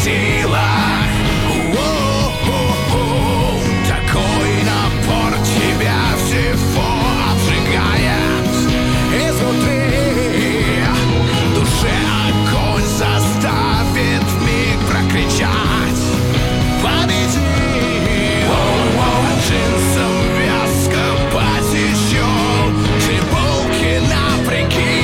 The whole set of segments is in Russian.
силах. Такой напор тебя всего обжигает изнутри. Душе огонь заставит вмиг прокричать: победи! Джинсом вязко потечет, ты булки напряги.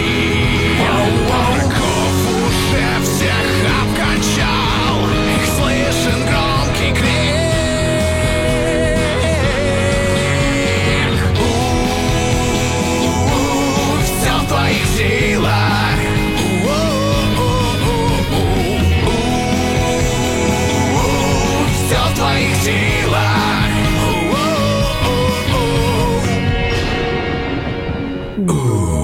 Врагов уже всех обкончал, их слышен громкий крик. Все в твоих силах. Все в твоих силах. Ooh.